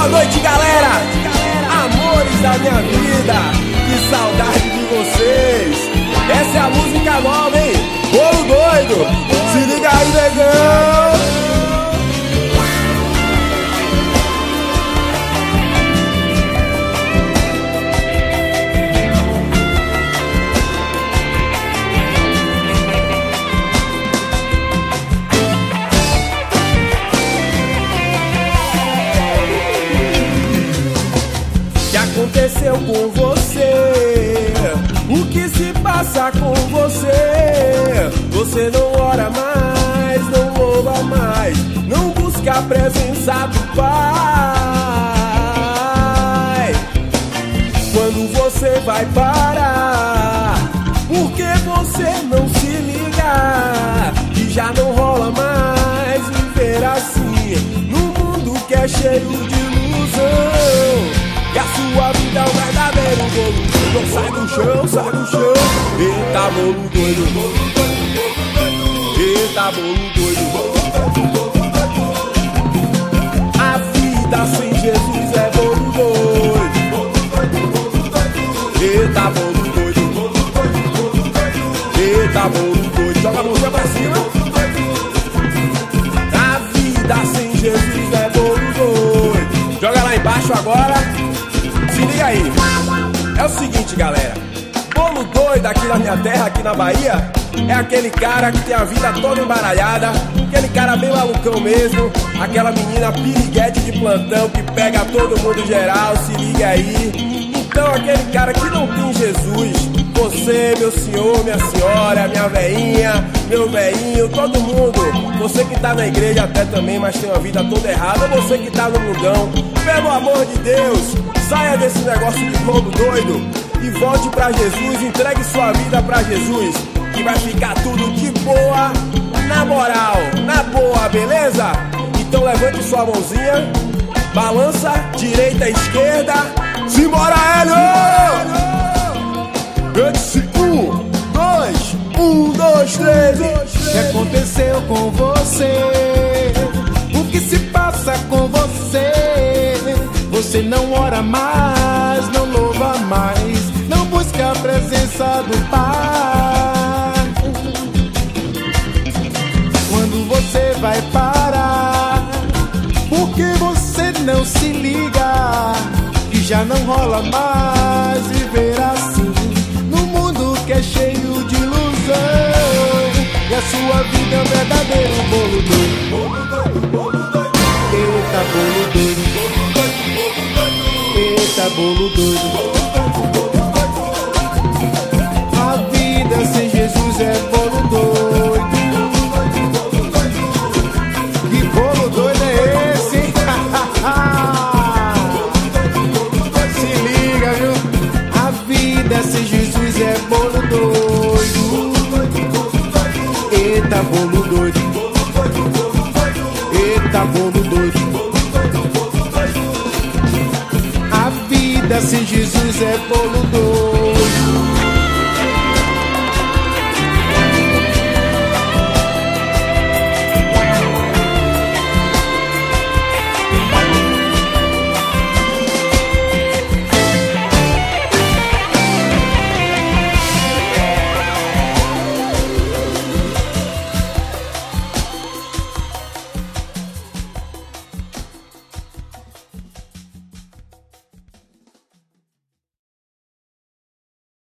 Boa noite, galera! Amores da minha vida, que saudade de vocês! Essa é a música nova, hein? Bolo doido! Se liga aí, negão! Aconteceu com você? O que se passa com você? Você não ora mais, não louva mais, não busca a presença do Pai. Quando você vai parar? Porque você não se liga que já não rola mais viver assim num mundo que é cheio de ilusão. E a sua vida é um verdadeiro bolo doido. Sai do chão, sai do chão. Eita, bolo doido. Eita, bolo doido. A vida sem Jesus é bolo doido. Eita, bolo doido. Eita, bolo doido. Joga a mãozinha pra cima. A vida sem Jesus é bolo doido. Joga lá embaixo agora. Se liga aí, é o seguinte, galera. Bolo doido aqui na minha terra, aqui na Bahia, é aquele cara que tem a vida toda embaralhada, aquele cara bem malucão mesmo, aquela menina piriguete de plantão que pega todo mundo geral, se liga aí. Então aquele cara que não tem Jesus, você, meu senhor, minha senhora, minha veinha, meu veinho, todo mundo, você que tá na igreja até também, mas tem uma vida toda errada, você que tá no mundão, pelo amor de Deus, saia desse negócio de bolo doido e volte pra Jesus, entregue sua vida pra Jesus, que vai ficar tudo de boa, na moral, na boa, beleza? Então levante sua mãozinha, balança, direita, esquerda, simbora, Hélio! Eu disse 1, 2, 3. O que aconteceu com você? O que se passa com você? Você não ora mais, não louva mais, não busca a presença do Pai. Quando você vai parar? Porque você não se liga que já não rola mais viver assim num mundo que é cheio de ilusão. E a sua vida é um verdadeiro bolo doido. Bolo doido, bolo doido. Eita, bolo doido. Eita, bolo doido. A vida sem Jesus é bolo doido. Que bolo doido é esse, hein? Se liga, viu? A vida sem Jesus é bolo doido. Eita, bolo doido. Eita, bolo doido. A vida sem Jesus é bolo doido.